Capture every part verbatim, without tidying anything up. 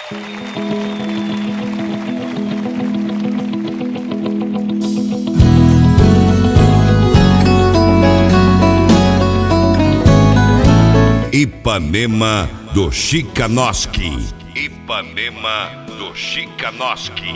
Ipanema do Chicanoski. Ipanema do Chicanoski.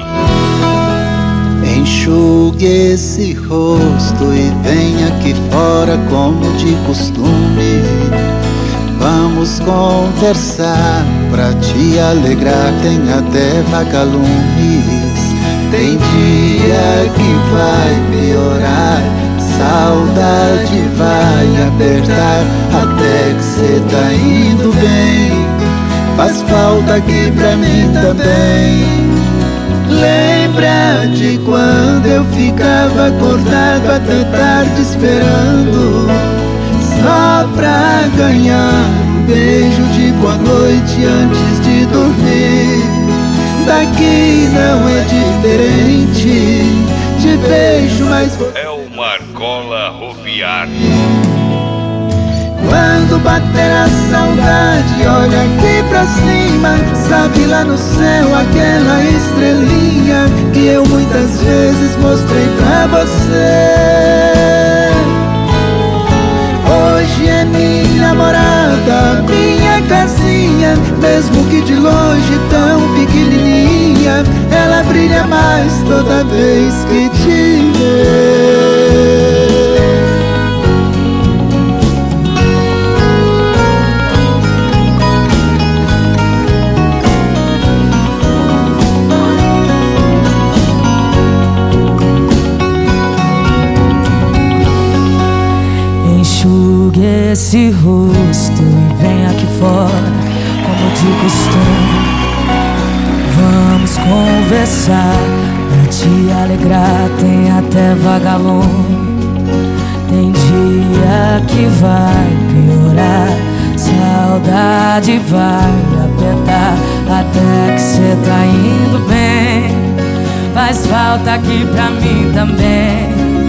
Enxugue esse rosto e venha aqui fora como de costume. Vamos conversar pra te alegrar, tem até vagalumes. Tem dia que vai piorar, saudade vai apertar, até que cê tá indo bem. Faz falta aqui pra mim também. Lembra de quando eu ficava acordado até tarde esperando, só pra ganhar um beijo de boa noite antes de dormir. Daqui não é diferente, de beijo mais é o Marcola Roviar. Quando bater a saudade, olha aqui pra cima, sabe lá no céu aquela estrelinha que eu muitas vezes mostrei pra você. Hoje é minha morada, minha casinha, mesmo que de longe tão pequenininha, ela brilha mais toda vez que te vê. Enxugue esse rosto e vem aqui fora, como de costume. Vamos conversar pra te alegrar, tem até vagalume. Tem dia que vai piorar, saudade vai apertar, até que cê tá indo bem. Faz falta aqui pra mim também.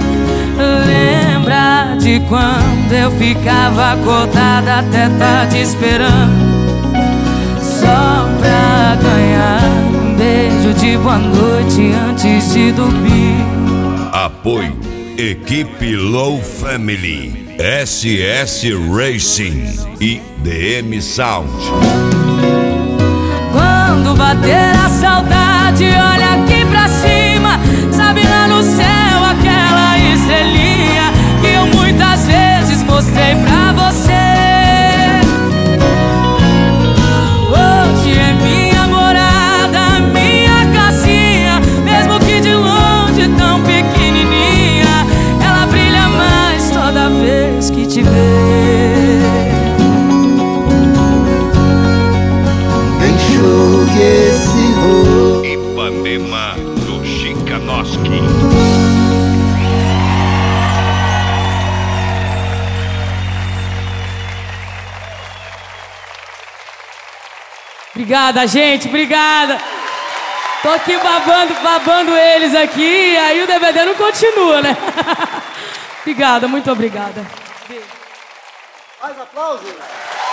Lembra de quando eu ficava acordada até tarde esperando, só pra ganhar um beijo de boa noite antes de dormir. Apoio Equipe Low Family, S S Racing e D M Sound. Quando bater a saudade, olha aqui pra cima, sabe lá no céu aquela estrelinha que eu muitas vezes mostrei pra você. Hoje é minha morada, minha casinha, mesmo que de longe tão pequenininha, ela brilha mais toda vez que te vê. Enxugue esse rosto. Ipanema do Chicanoski. Obrigada, gente, obrigada. Tô aqui babando, babando eles aqui, aí o D V D não continua, né? Obrigada, muito obrigada. Mais aplausos.